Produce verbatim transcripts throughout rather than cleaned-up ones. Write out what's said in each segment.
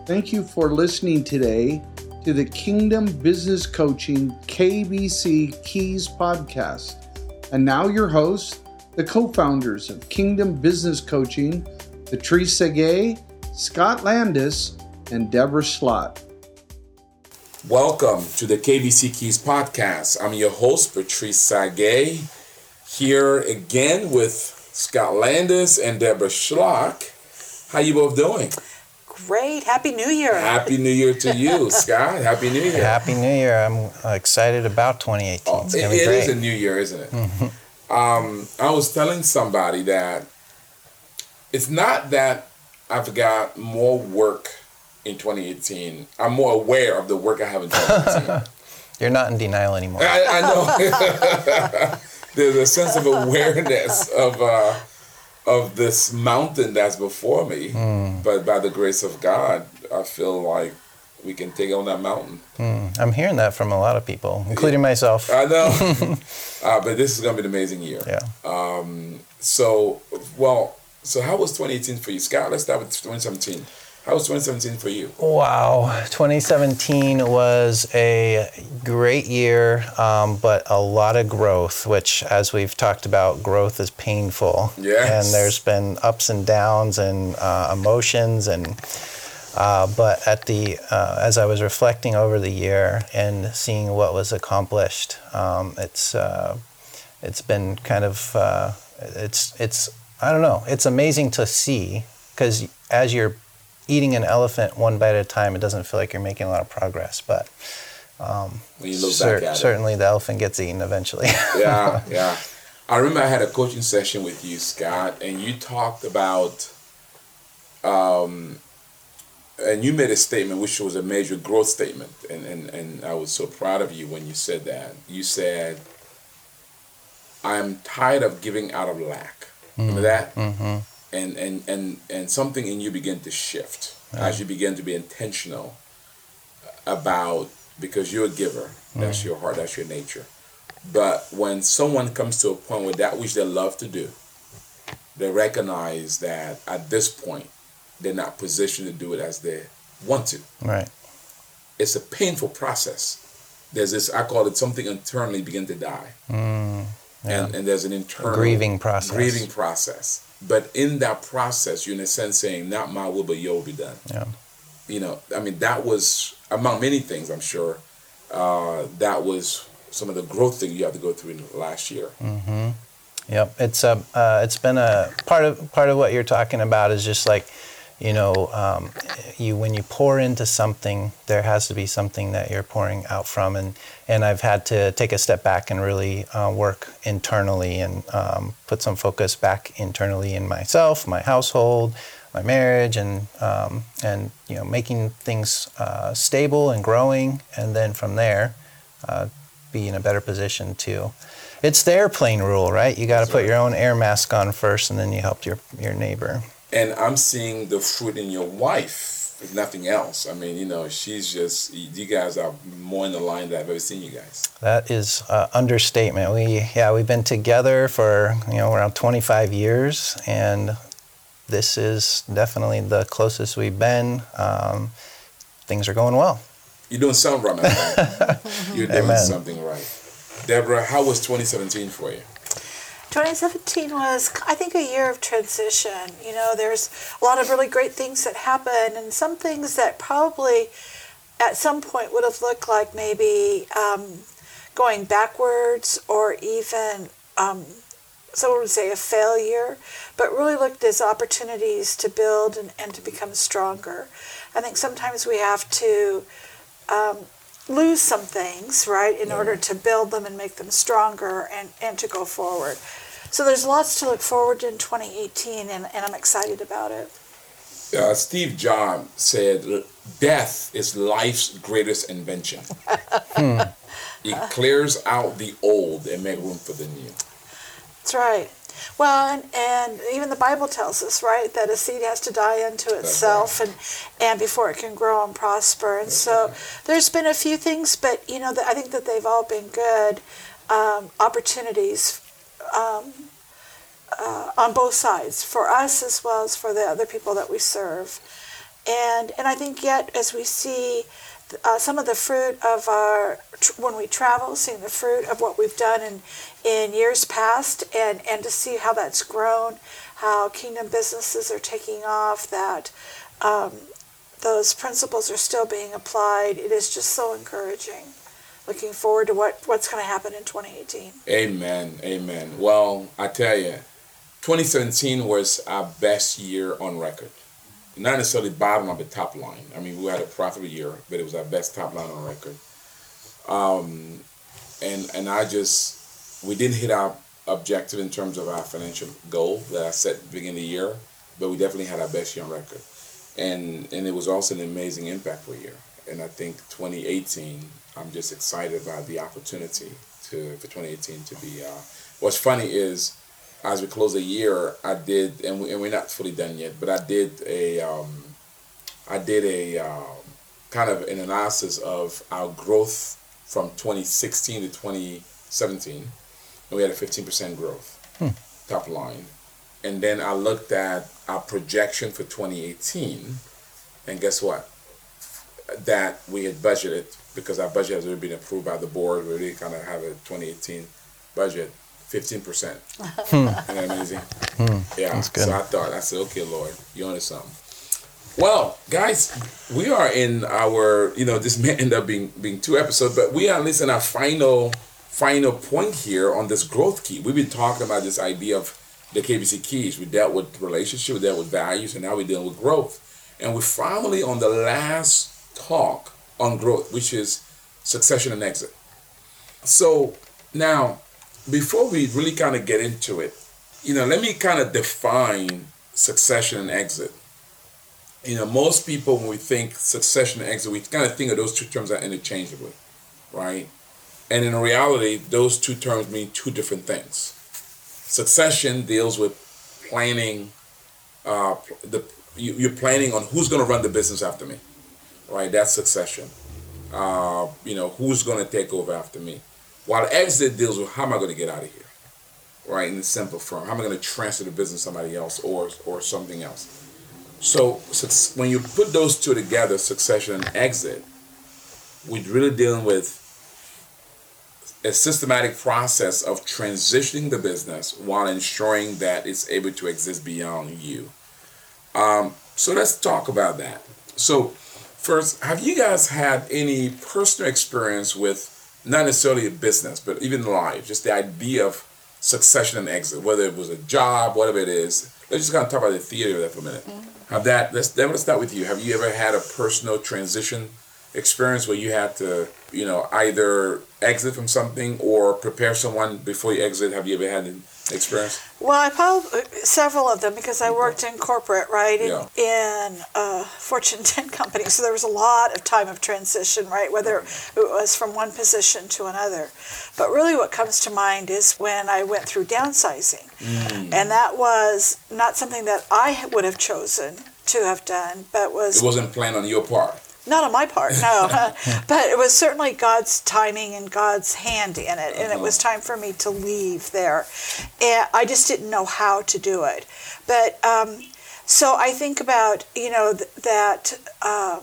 Thank you for listening today to the Kingdom Business Coaching K B C Keys podcast. And now your hosts, the co-founders of Kingdom Business Coaching, Patrice Gay, Scott Landis, and Deborah Schlott. Welcome to the K B C Keys podcast. I'm your host, Patrice Gay, here again with Scott Landis and Deborah Schlott. How you both doing? Great. Happy New Year. Happy New Year to you, Scott. Happy New Year. Happy New Year. I'm excited about twenty eighteen. Oh, it's it, gonna be it great. is a new year, isn't it? Mm-hmm. Um, I was telling somebody that it's not that I've got more work in twenty eighteen. I'm more aware of the work I have in twenty eighteen. You're not in denial anymore. I, I know. There's a sense of awareness of uh, of this mountain that's before me. Mm. But by the grace of God, I feel like we can take on that mountain. Mm. I'm hearing that from a lot of people, including yeah. myself. I know. uh, but this is going to be an amazing year. Yeah. Um, so, well, so how was twenty eighteen for you, Scott? Let's start with twenty seventeen. How was twenty seventeen for you? Wow. twenty seventeen was a great year, um, but a lot of growth, which, as we've talked about, growth is painful. Yes. And there's been ups and downs and uh, emotions. and uh, But at the uh, as I was reflecting over the year and seeing what was accomplished, um, it's uh, it's been kind of, uh, it's, it's I don't know, it's amazing to see, because as you're eating an elephant one bite at a time, it doesn't feel like you're making a lot of progress, but um, when you look cer- back at certainly it. the elephant gets eaten eventually. yeah, yeah. I remember I had a coaching session with you, Scott, and you talked about, um, and you made a statement which was a major growth statement, and, and, and I was so proud of you when you said that. You said, I'm tired of giving out of lack. Remember that? Mm-hmm. And, and, and, and something in you began to shift yeah. as you began to be intentional about, because you're a giver, that's mm. your heart, that's your nature. But when someone comes to a point where that which they love to do, they recognize that at this point, they're not positioned to do it as they want to. Right. It's a painful process. There's this, I call it something internally begin to die. Mm, yeah. and, and there's an internal a grieving process. Grieving process. But in that process, you're in a sense saying, not my will, but your will be done. Yeah. You know, I mean, that was, among many things, I'm sure, uh, that was some of the growth things you had to go through in the last year. Mm-hmm. Yep. It's a, uh, it's been a, part of, part of what you're talking about is just like, you know, um, you when you pour into something, there has to be something that you're pouring out from, and, and I've had to take a step back and really uh, work internally and um, put some focus back internally in myself, my household, my marriage, and um, and you know making things uh, stable and growing, and then from there, uh, be in a better position to. It's the airplane rule, right? You got to put right. your own air mask on first, and then you help your your neighbor. And I'm seeing the fruit in your wife, if nothing else. I mean, you know, she's just, you guys are more in the line than I've ever seen you guys. That is uh, understatement. We, yeah, we've been together for, you know, around twenty-five years, and this is definitely the closest we've been. Um, things are going well. You're doing something right, man. You're doing Amen. something right. Deborah, how was twenty seventeen for you? twenty seventeen was, I think, a year of transition. You know, there's a lot of really great things that happened, and some things that probably at some point would have looked like maybe um, going backwards or even, um, someone would say, a failure, but really looked as opportunities to build and, and to become stronger. I think sometimes we have to um, lose some things, right, in yeah. order to build them and make them stronger and, and to go forward. So there's lots to look forward to in twenty eighteen, and, and I'm excited about it. Uh, Steve Jobs said, death is life's greatest invention. hmm. It clears out the old and makes room for the new. That's right. Well, and, and even the Bible tells us, right, that a seed has to die unto itself right. and, and before it can grow and prosper. And That's so right. there's been a few things, but, you know, I think that they've all been good um, opportunities um, uh, on both sides, for us as well as for the other people that we serve. And and I think yet as we see uh, some of the fruit of our, when we travel, seeing the fruit of what we've done in, in years past, and, and to see how that's grown, how kingdom businesses are taking off, that um, those principles are still being applied, it is just so encouraging. Looking forward to what, what's going to happen in twenty eighteen. Amen. Amen. Well, I tell you, twenty seventeen was our best year on record. Not necessarily bottom of the top line. I mean, we had a profitable year, but it was our best top line on record. Um, and and I just, we didn't hit our objective in terms of our financial goal that I set at the beginning of the year, but we definitely had our best year on record. And and it was also an amazing impactful year. And I think twenty eighteen, I'm just excited about the opportunity to for twenty eighteen to be. Uh, what's funny is, as we close the year, I did, and, we, and we're not fully done yet, but I did a, um, I did a um, kind of an analysis of our growth from twenty sixteen to twenty seventeen, and we had a fifteen percent growth, hmm. top line. And then I looked at our projection for twenty eighteen, and guess what? That we had budgeted, because our budget has already been approved by the board. We already kind of have a twenty eighteen budget, fifteen percent. Hmm. Isn't that amazing? Hmm. Yeah. That's good. So I thought, I said, okay, Lord, you're onto something. Well, guys, we are in our, you know, this may end up being being two episodes, but we are at least in our final, final point here on this growth key. We've been talking about this idea of the K B C keys. We dealt with relationship, we dealt with values, and now we're dealing with growth. And we're finally on the last talk on growth, which is succession and exit. So now, before we really kind of get into it, you know, let me kind of define succession and exit. You know, most people, when we think succession and exit, we kind of think of those two terms are interchangeably, right? And in reality, those two terms mean two different things. Succession deals with planning, uh, the you, you're planning on who's going to run the business after me. Right, that's succession. Uh, you know, who's going to take over after me? While exit deals with how am I going to get out of here? Right, in the simple form, how am I going to transfer the business to somebody else or or something else? So, so when you put those two together, succession and exit, we're really dealing with a systematic process of transitioning the business while ensuring that it's able to exist beyond you. Um, so let's talk about that. So. First, have you guys had any personal experience with, not necessarily a business, but even life, just the idea of succession and exit, whether it was a job, whatever it is? Let's just kind of talk about the theory of that for a minute. Mm-hmm. Have that, let's, then let's start with you. Have you ever had a personal transition experience where you had to, you know, either exit from something or prepare someone before you exit? Have you ever had an experience? Well, I probably, several of them, because I worked in corporate, right, in, yeah. in uh, Fortune ten companies, so there was a lot of time of transition, right, whether it was from one position to another. But really what comes to mind is when I went through downsizing, mm. and that was not something that I would have chosen to have done, but was... It wasn't planned on your part. Not on my part, no. But it was certainly God's timing and God's hand in it. And it was time for me to leave there. And I just didn't know how to do it. But um, so I think about, you know, th- that um,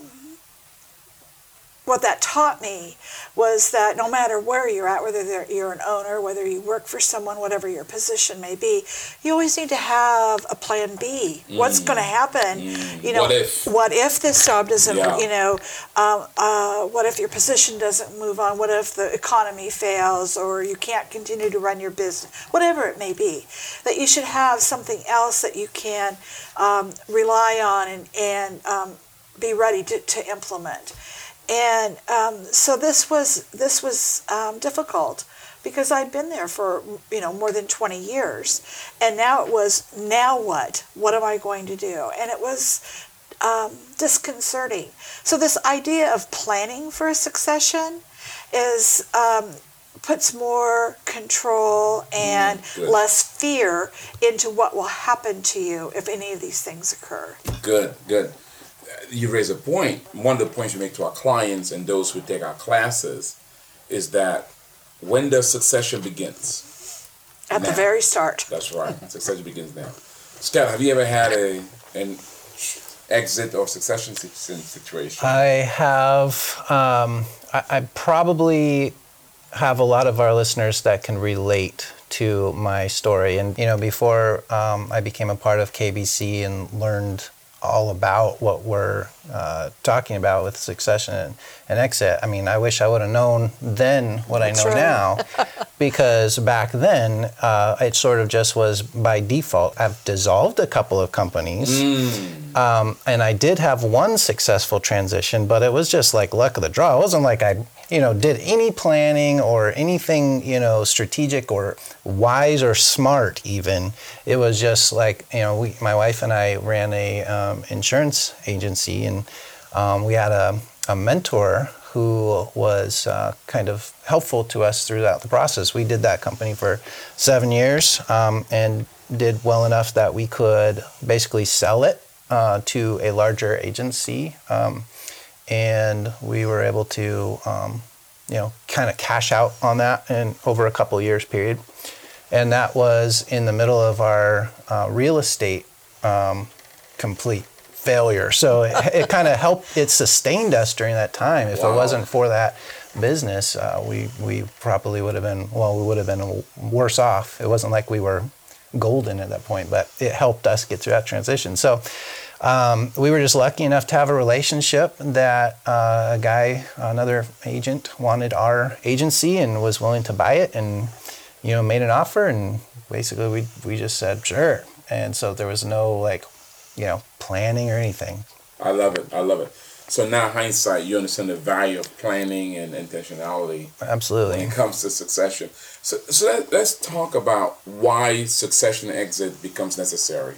what that taught me was that no matter where you're at, whether you're an owner, whether you work for someone, whatever your position may be, you always need to have a plan B. Mm. What's going to happen? Mm. You know, what if? What if this job doesn't? Yeah. You know, um, uh, what if your position doesn't move on? What if the economy fails, or you can't continue to run your business? Whatever it may be, that you should have something else that you can um, rely on and and um, be ready to, to implement. And um, so this was this was um, difficult because I'd been there for you know more than twenty years, and now it was now what? What am I going to do? And it was um, disconcerting. So this idea of planning for a succession is um, puts more control and mm, less fear into what will happen to you if any of these things occur. Good, good. You raise a point. One of the points we make to our clients and those who take our classes is that when the succession begins. At now. The very start. That's right. Succession begins now. Scott, have you ever had a, an, exit or succession situation? I have, um, I, I probably have a lot of our listeners that can relate to my story. And, you know, before um, I became a part of K B C and learned all about what we're uh, talking about with succession and, and exit, I mean, I wish I would have known then what That's I know right. now, because back then uh, it sort of just was by default. I've dissolved a couple of companies, mm. um, and I did have one successful transition, but it was just like luck of the draw. It wasn't like I, you know, did any planning or anything, you know, strategic or wise or smart even. It was just like, you know, we, my wife and I ran a um, insurance agency, and um, we had a, a mentor who was uh, kind of helpful to us throughout the process. We did that company for seven years um, and did well enough that we could basically sell it uh, to a larger agency. Um, and we were able to, um, you know, kind of cash out on that in over a couple of years period. And that was in the middle of our uh, real estate um, complete failure. So it, it kind of helped, it sustained us during that time. If wow. it wasn't for that business, uh, we, we probably would have been, well, we would have been worse off. It wasn't like we were golden at that point, but it helped us get through that transition. So um, we were just lucky enough to have a relationship that uh, a guy, another agent, wanted our agency and was willing to buy it, and, you know, made an offer, and basically we we just said, sure. And so there was no, like, you know, planning or anything. I love it. I love it. So now, hindsight, you understand the value of planning and intentionality. Absolutely. When it comes to succession. So, so let, let's talk about why succession exit becomes necessary.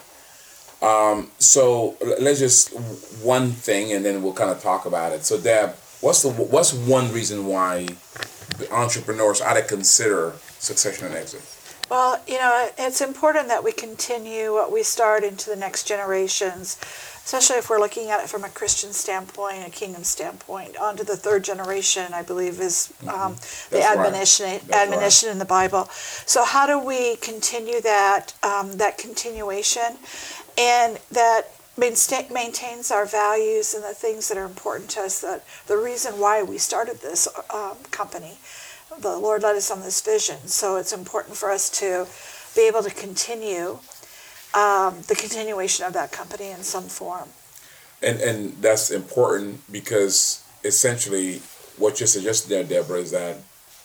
Um, so let's just one thing, and then we'll kind of talk about it. So, Deb, what's the what's one reason why entrepreneurs ought to consider succession and exit? Well, you know, it's important that we continue what we start into the next generations, especially if we're looking at it from a Christian standpoint, a kingdom standpoint. On to the third generation, I believe, is um, the That's admonition right. admonition right. in the Bible. So how do we continue that um, that continuation, and that maintains our values and the things that are important to us, that the reason why we started this um, company. The Lord led us on this vision, so it's important for us to be able to continue um, the continuation of that company in some form. And and that's important because essentially what you suggested there, Deborah, is that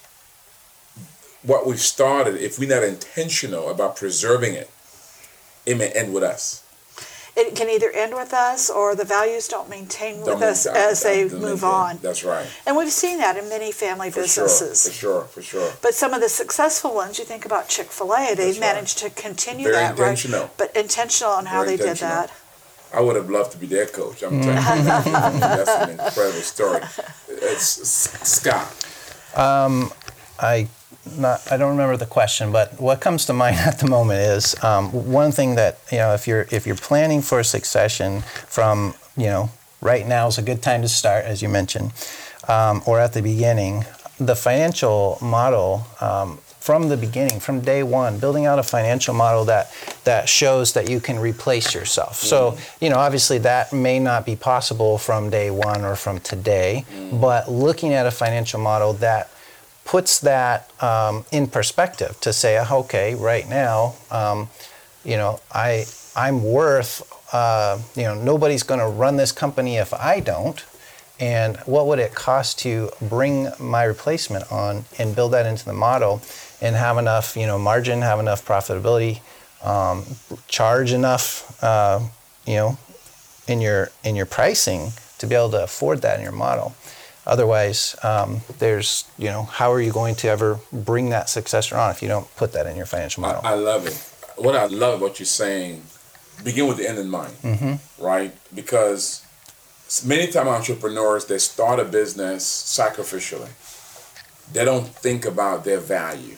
what we've started, if we're not intentional about preserving it, it may end with us. It can either end with us, or the values don't maintain with don't us maintain, as they move maintain. on. That's right. And we've seen that in many family for businesses. Sure, for sure, for sure. But some of the successful ones, you think about Chick-fil-A, they've That's managed right. to continue Very that, intentional. right? But intentional on how Very they did that. I would have loved to be their coach. I'm telling you, that's an incredible story. It's Scott. Um, I. Not, I don't remember the question, but what comes to mind at the moment is um, one thing that, you know, if you're if you're planning for a succession from, you know, right now is a good time to start, as you mentioned, um, or at the beginning, the financial model um, from the beginning, from day one, building out a financial model that that shows that you can replace yourself. Mm. So, you know, obviously that may not be possible from day one or from today, mm. but looking at a financial model that puts that um, in perspective to say, okay, right now, um, you know, I I'm worth, uh, you know, nobody's going to run this company if I don't, and what would it cost to bring my replacement on and build that into the model, and have enough, you know, margin, have enough profitability, um, charge enough, uh, you know, in your in your pricing to be able to afford that in your model. Otherwise, um, there's, you know, how are you going to ever bring that successor on if you don't put that in your financial model? I, I love it. What I love what you're saying, begin with the end in mind, mm-hmm. right? Because many time entrepreneurs, they start a business sacrificially. They don't think about their value.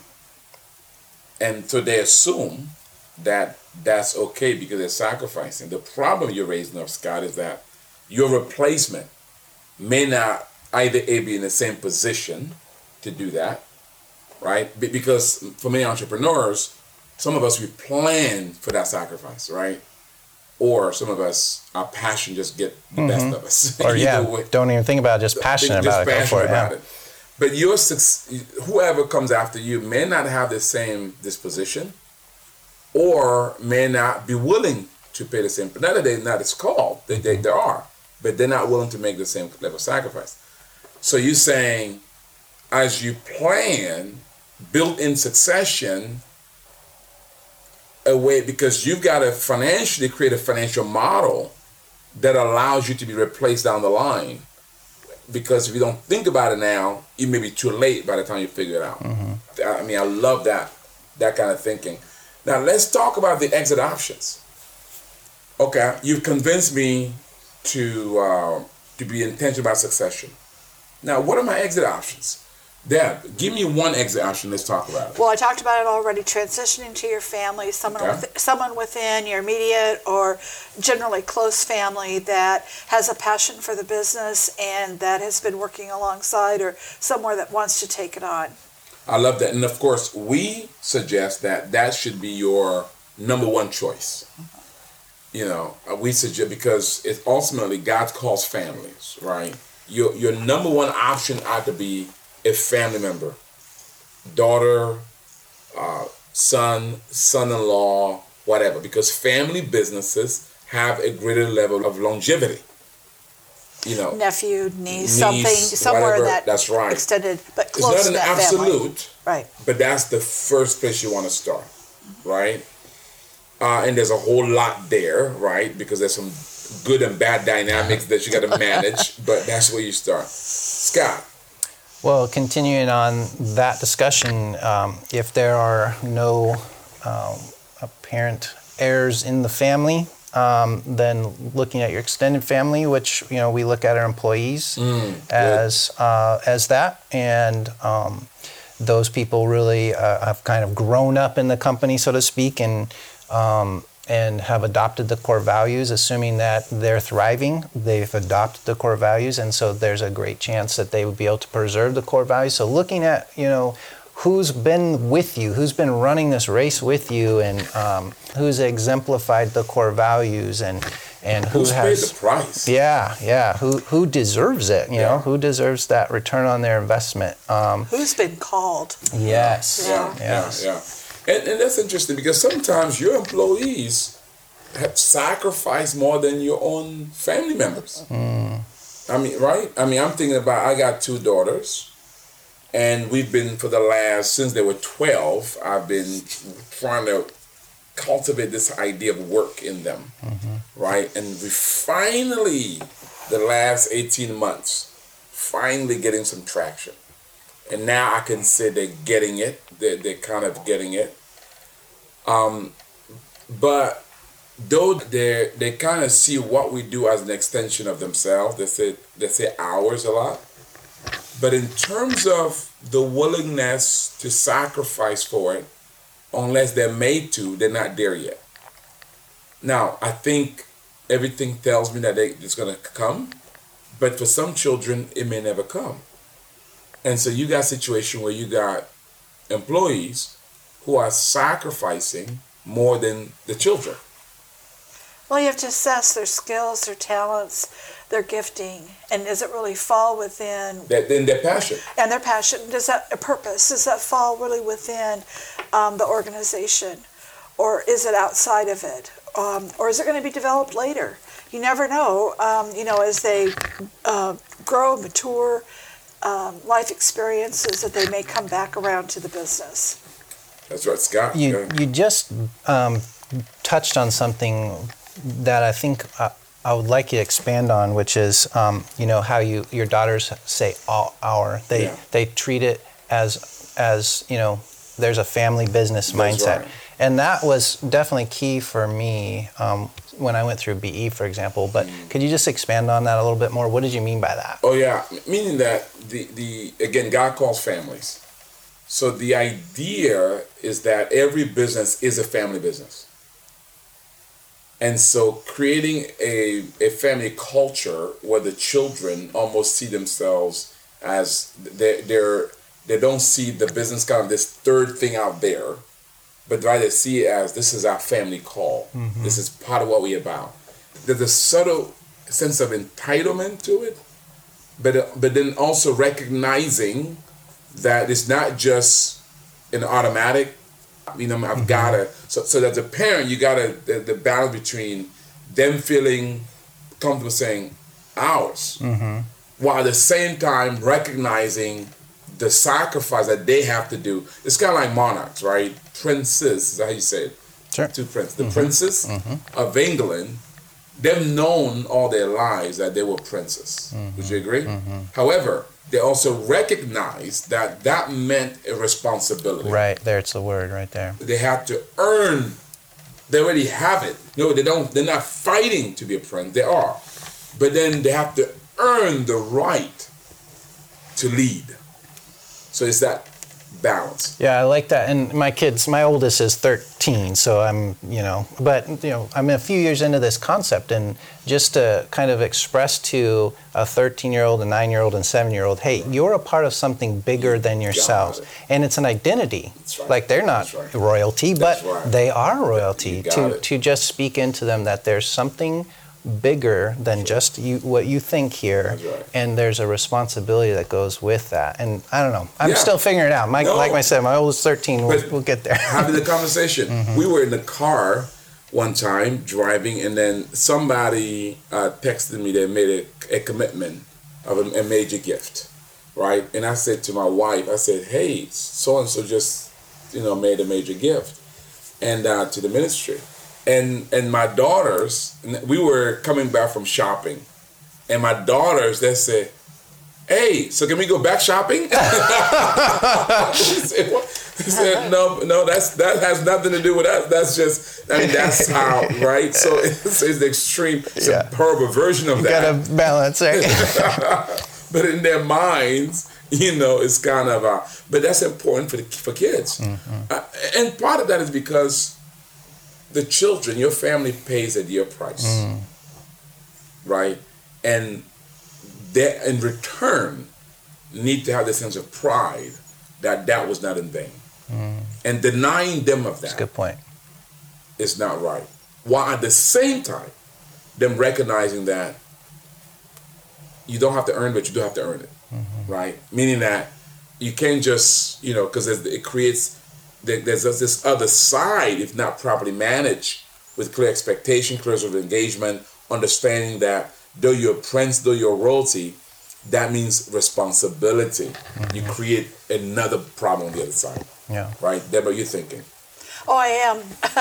And so they assume that that's okay because they're sacrificing. The problem you're raising up, Scott, is that your replacement may not either A, be in the same position to do that, right? Because for many entrepreneurs, some of us, we plan for that sacrifice, right? or some of us, our passion just get the mm-hmm. best of us. Or yeah, way. Don't even think about it, just passionate just about it. Passionate go for about it, yeah. it. But your whoever comes after you may not have the same disposition, or may not be willing to pay the same. Not that they not it's called, they, they there are, but they're not willing to make the same level of sacrifice. So you're saying, as you plan, built in succession, a way, because you've got to financially create a financial model that allows you to be replaced down the line. Because if you don't think about it now, it may be too late by the time you figure it out. Mm-hmm. I mean, I love that, that kind of thinking. Now, let's talk about the exit options. Okay, you've convinced me to uh, to be intentional about succession. Now, what are my exit options? Deb, give me one exit option. Let's talk about it. Well, I talked about it already. Transitioning to your family, someone okay. with, someone within your immediate or generally close family that has a passion for the business and that has been working alongside, or somewhere that wants to take it on. I love that, and of course, we suggest that that should be your number one choice. Mm-hmm. You know, we suggest because it ultimately God calls families, right? Your your number one option ought to be a family member, daughter, uh, son, son-in-law, whatever, because family businesses have a greater level of longevity. You know, nephew, niece, niece something, somewhere whatever, that that's right. extended, but close it's to not an that absolute, family. Right? But that's the first place you want to start, right? Uh, and there's a whole lot there, right? Because there's some good and bad dynamics that you got to manage, but that's where you start. Scott. Well, continuing on that discussion, um, if there are no um, apparent heirs in the family, um, then looking at your extended family, which you know we look at our employees mm, as uh, as that, and um, those people really uh, have kind of grown up in the company, so to speak, and um, and have adopted the core values, assuming that they're thriving, they've adopted the core values, and so there's a great chance that they would be able to preserve the core values. So looking at, you know, who's been with you, who's been running this race with you, and um, who's exemplified the core values, and and who who's has paid the price. Yeah, yeah. Who who deserves it? You yeah. know, who deserves that return on their investment? Um, who's been called? Yes. Yeah, yes. yeah, yeah. And, and that's interesting because sometimes your employees have sacrificed more than your own family members. Mm. I mean, right? I mean, I'm thinking about, I got two daughters, and we've been for the last, since they were twelve, I've been trying to cultivate this idea of work in them, mm-hmm. right? And we finally, the last eighteen months, finally getting some traction. And now I can say they're getting it. They're, they're kind of getting it. Um, but though they they kind of see what we do as an extension of themselves, they say they say ours a lot. But in terms of the willingness to sacrifice for it, unless they're made to, they're not there yet. Now, I think everything tells me that they, it's going to come. But for some children, it may never come. And so you got a situation where you got employees who are sacrificing more than the children. Well, you have to assess their skills, their talents, their gifting, and does it really fall within... That, then their passion. And their passion. Does that, a purpose, does that fall really within um, the organization? Or is it outside of it? Um, or is it going to be developed later? You never know. Um, you know, as they uh, grow, mature... Um, life experiences that they may come back around to the business. That's right, Scott. You you just um, touched on something that I think I, I would like you to expand on, which is um, you know how you your daughters say all our they yeah. they treat it as as you know there's a family business That's mindset, right. And that was definitely key for me um, when I went through B E, for example. But mm. could you just expand on that a little bit more? What did you mean by that? Oh yeah, meaning that the the again, God calls families. So the idea is that every business is a family business. And so creating a, a family culture where the children almost see themselves as they they're they don't see the business kind of this third thing out there, but rather see it as this is our family call. Mm-hmm. This is part of what we're about. There's a subtle sense of entitlement to it, but but then also recognizing that it's not just an automatic, you know, I've mm-hmm. gotta, so, so as a parent, you gotta, the, the balance between them feeling comfortable saying ours, mm-hmm. while at the same time recognizing the sacrifice that they have to do. It's kind of like monarchs, right? Princes, is that how you say it? Sure. Two princes. The mm-hmm. princes mm-hmm. of England, they've known all their lives that they were princes. Mm-hmm. Would you agree? Mm-hmm. However, they also recognized that that meant a responsibility. Right, there's the word right there. They had to earn, they already have it. No, they don't, they're not fighting to be a prince, they are. But then they have to earn the right to lead. So it's that balance. Yeah, I like that. And my kids, my oldest is thirteen, so I'm, you know, but, you know, I'm a few years into this concept, and just to kind of express to a thirteen-year-old, a nine-year-old, and seven-year-old, hey, you're a part of something bigger than yourselves. It. And it's an identity. That's right. Like they're not right. royalty, That's but right. they are royalty. To, it. to just speak into them that there's something bigger than just you, what you think here, right. and there's a responsibility that goes with that. And I don't know, I'm yeah. still figuring it out. My, no. Like I said, my oldest thirteen, we'll, we'll get there. Having the conversation. Mm-hmm. We were in the car one time driving, and then somebody uh, texted me that made a, a commitment of a, a major gift, right? And I said to my wife, I said, hey, so and so just, you know, made a major gift, and uh, to the ministry. And and my daughters, we were coming back from shopping, and my daughters, they said, hey, so can we go back shopping? I said, what? I said, no, no, that's that has nothing to do with us. That's just, I mean, that's how, right? So it's, it's the extreme, it's yeah. a horrible version of you that. You gotta balance it. But in their minds, you know, it's kind of, uh, but that's important for the, for kids. Mm-hmm. Uh, and part of that is because the children, your family pays a dear price, mm. right? And they, in return, need to have the sense of pride that that was not in vain. Mm. And denying them of that That's a good point. is not right. While at the same time, them recognizing that you don't have to earn, but you do have to earn it, mm-hmm. right? Meaning that you can't just, you know, because it creates, there's this other side, if not properly managed, with clear expectation, clear sort of engagement, understanding that though you're a prince, though you're royalty, that means responsibility. Mm-hmm. You create another problem on the other side. Yeah. Right? Deborah, you're thinking. Oh, I am.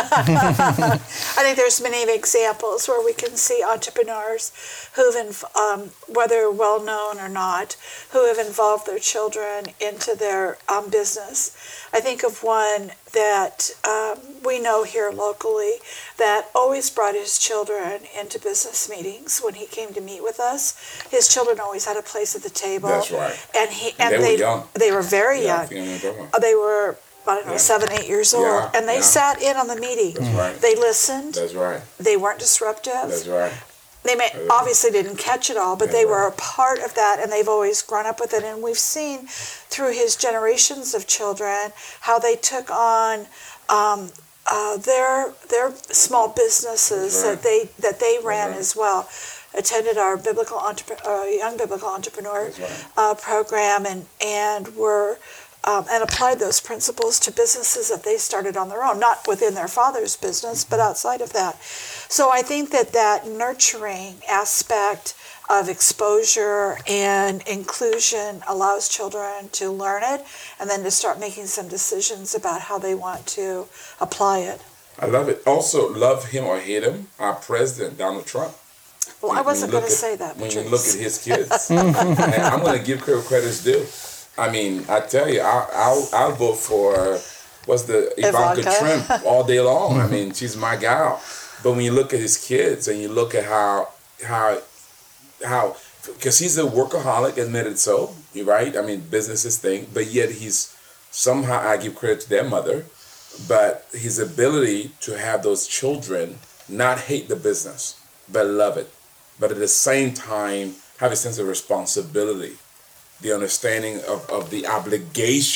I think there's many examples where we can see entrepreneurs who've, um, whether well known or not, who have involved their children into their um, business. I think of one that um, we know here locally that always brought his children into business meetings when he came to meet with us. His children always had a place at the table. That's right. And he and, and they, they were young. They were very yeah, young. They were. I don't know, yeah. seven, eight years old. Yeah, and they yeah. sat in on the meeting. That's right. They listened. That's right. They weren't disruptive. That's right. They may, That's obviously didn't catch it all, but That's they right. were a part of that, and they've always grown up with it. And we've seen through his generations of children how they took on um, uh, their their small businesses right. that they that they ran right. as well. Attended our biblical entrep- uh, young biblical entrepreneur right. uh, program, and and were. Um, and applied those principles to businesses that they started on their own, not within their father's business, but outside of that. So I think that that nurturing aspect of exposure and inclusion allows children to learn it and then to start making some decisions about how they want to apply it. I love it. Also, love him or hate him, our president, Donald Trump. Well, when, I wasn't going to at, say that. When Patrice. you look at his kids, and I'm going to give credit credit's due. I mean, I tell you, I'll, I'll, I'll vote for, what's the, Ivanka, Ivanka. Trump all day long. I mean, she's my gal. But when you look at his kids and you look at how, how, how, because he's a workaholic, admitted so, you're right? I mean, business is thing, but yet he's, somehow I give credit to their mother, but his ability to have those children not hate the business, but love it. But at the same time, have a sense of responsibility. The understanding of, of the obligation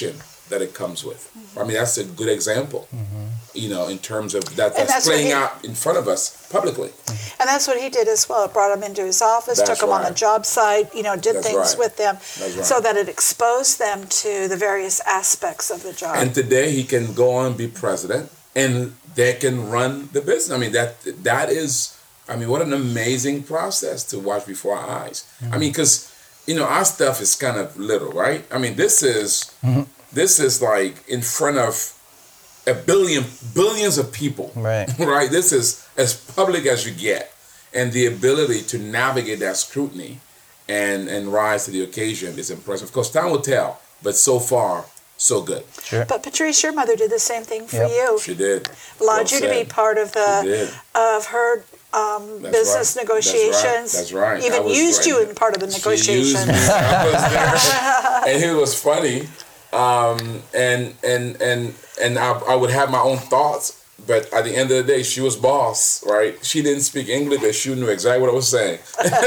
that it comes with. Mm-hmm. I mean, that's a good example, mm-hmm. you know, in terms of that, that's, that's playing he, out in front of us publicly. And that's what he did as well. It brought him into his office, that's took him right. on the job site, you know, did that's things right. with them right. so that it exposed them to the various aspects of the job. And today he can go on and be president, and they can run the business. I mean, that that is, I mean, what an amazing process to watch before our eyes. Mm-hmm. I mean, because, you know, our stuff is kind of little, right? I mean, this is... Mm-hmm. This is like in front of a billion, billions of people, right? Right. This is as public as you get, and the ability to navigate that scrutiny and and rise to the occasion is impressive. Of course, time will tell, but so far, so good. Sure. But Patrice, your mother did the same thing for yep. you. She did. Allowed well you to be part of the of her. Um, business right. negotiations. That's right. That's right. Even used right. you in part of the negotiations. She used me. I was there. And it was funny. Um, and and and and I, I would have my own thoughts, but at the end of the day, she was boss, right? She didn't speak English, but she knew exactly what I was saying.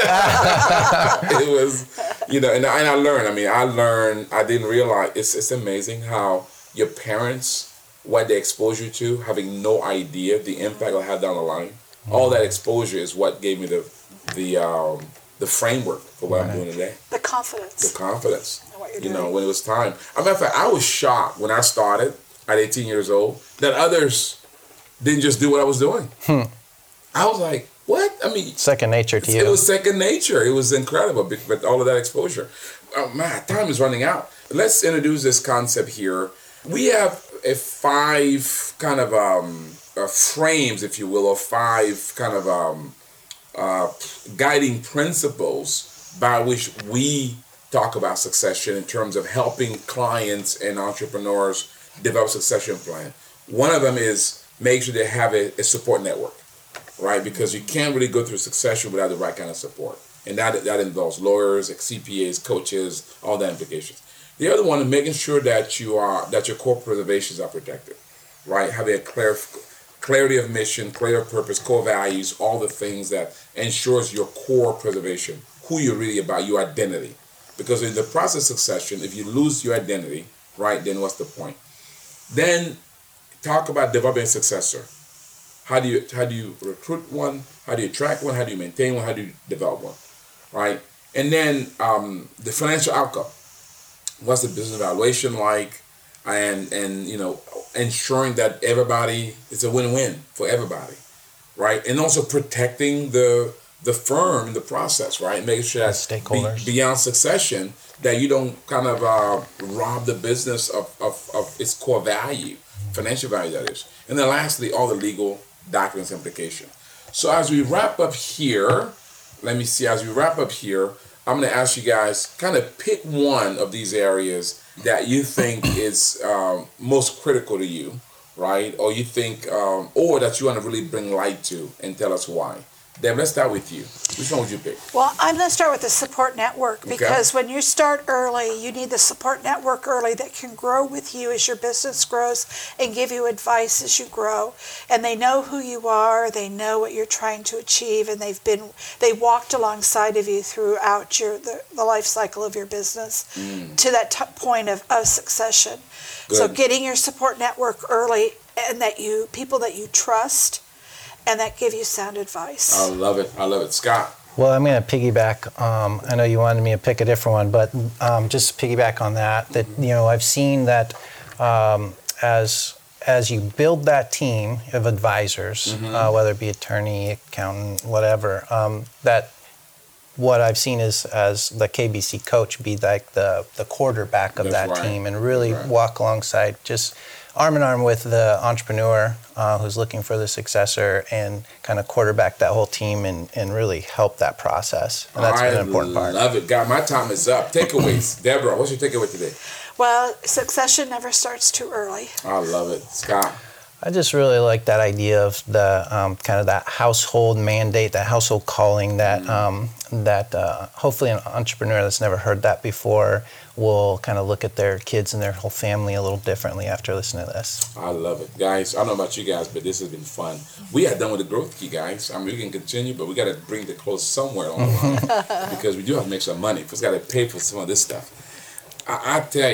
It was, you know, and I, and I learned. I mean, I learned. I didn't realize it's it's amazing how your parents, what they expose you to, having no idea the impact it'll have down the line. Mm-hmm. All that exposure is what gave me the the um, the framework for what right. I'm doing today. The confidence. The confidence. What you're you doing. know, when it was time. As a matter of fact, I was shocked when I started at eighteen years old that others didn't just do what I was doing. Hmm. I was like, what? I mean, second nature to you. It was second nature. It was incredible, but all of that exposure. Oh, man, time is running out. Let's introduce this concept here. We have a five kind of um, uh, frames, if you will, or five kind of um, uh, guiding principles by which we talk about succession in terms of helping clients and entrepreneurs develop succession plan. One of them is make sure they have a, a support network, right? Because you can't really go through succession without the right kind of support. And that that involves lawyers, C P As, coaches, all that implications. The other one is making sure that you are that your core preservations are protected, right? Having a clear clarity of mission, clarity of purpose, core values, all the things that ensures your core preservation, who you're really about, your identity. Because in the process of succession, if you lose your identity, right, then what's the point? Then talk about developing a successor. How do you how do you recruit one? How do you attract one? How do you maintain one? How do you develop one? Right? And then um, the financial outcome. What's the business valuation like? And and you know, ensuring that everybody, it's a win-win for everybody. Right? And also protecting the the firm in the process, right? Making sure that stakeholders be, beyond succession, that you don't kind of uh, rob the business of, of, of its core value, financial value that is. And then lastly, all the legal documents implication. So as we wrap up here, let me see, as we wrap up here, I'm going to ask you guys, kind of pick one of these areas that you think is um, most critical to you, right? Or you think, um, or that you want to really bring light to, and tell us why. Deb, let's start with you. Which one would you pick? Well, I'm going to start with the support network because okay. when you start early, you need the support network early that can grow with you as your business grows and give you advice as you grow. And they know who you are, they know what you're trying to achieve, and they've been they walked alongside of you throughout your the, the life cycle of your business mm. to that t- point of, of succession. Good. So getting your support network early, and that you people that you trust and that give you sound advice. I love it. I love it. Scott? Well, I'm going to piggyback. Um, I know you wanted me to pick a different one, but um, just piggyback on that, that, you know, I've seen that um, as as you build that team of advisors, mm-hmm. uh, whether it be attorney, accountant, whatever, um, that what I've seen is as the K B C coach be like the, the quarterback of That's that right. team and really right. walk alongside, just arm in arm with the entrepreneur uh, who's looking for the successor and kind of quarterback that whole team and, and really help that process. And that's I an important part. I love it. God, my time is up. Takeaways. Deborah, what's your takeaway today? Well, succession never starts too early. I love it. Scott? I just really like that idea of the um, kind of that household mandate, that household calling that mm. um, that uh, hopefully an entrepreneur that's never heard that before will kind of look at their kids and their whole family a little differently after listening to this. I love it. Guys, I don't know about you guys, but this has been fun. We are done with the growth key, guys. I mean, we can continue, but we got to bring the close somewhere on the line because we do have to make some money. Because we got to pay for some of this stuff. I, I tell you,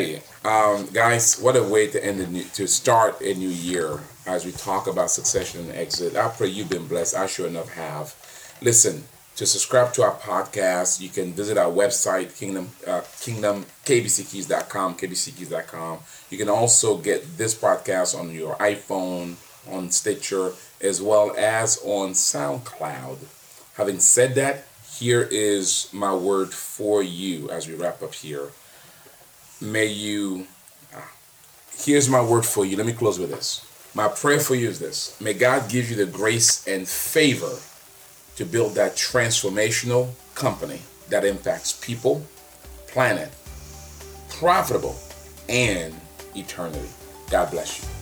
Um, guys, what a way to end the new, to start a new year as we talk about succession and exit. I pray you've been blessed. I sure enough have. Listen, to subscribe to our podcast, you can visit our website, Kingdom uh, Kingdom K B C Keys dot com, K B C Keys dot com. You can also get this podcast on your iPhone, on Stitcher, as well as on SoundCloud. Having said that, here is my word for you as we wrap up here. May you, ah, here's my word for you. Let me close with this. My prayer for you is this. May God give you the grace and favor to build that transformational company that impacts people, planet, profitable, and eternity. God bless you.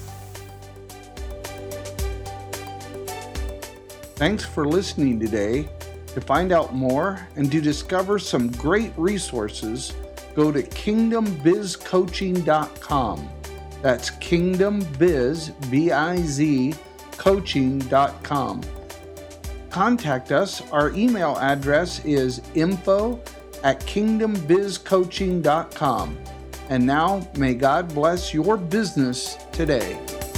Thanks for listening today. To find out more and to discover some great resources, go to kingdom biz coaching dot com. That's Kingdom Biz, B I Z, coaching dot com. Contact us. Our email address is info at kingdom biz coaching dot com. And now, may God bless your business today.